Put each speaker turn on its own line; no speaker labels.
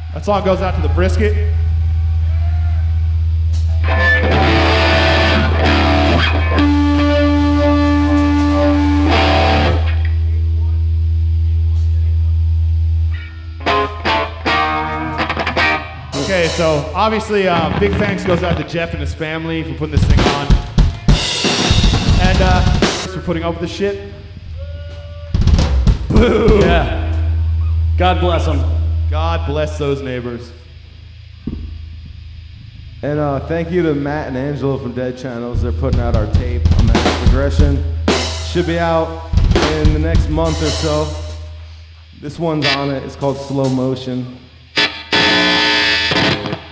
That song goes out to the brisket. Okay, so obviously big thanks goes out to Jeff and his family for putting this thing on. And for putting up with this shit. Boo!
Yeah. God bless them.
God bless those neighbors.
And thank you to Matt and Angelo from Dead Channels. They're putting out our tape on Mass Progression. Should be out in the next month or so. This one's on it. It's called Slow Motion.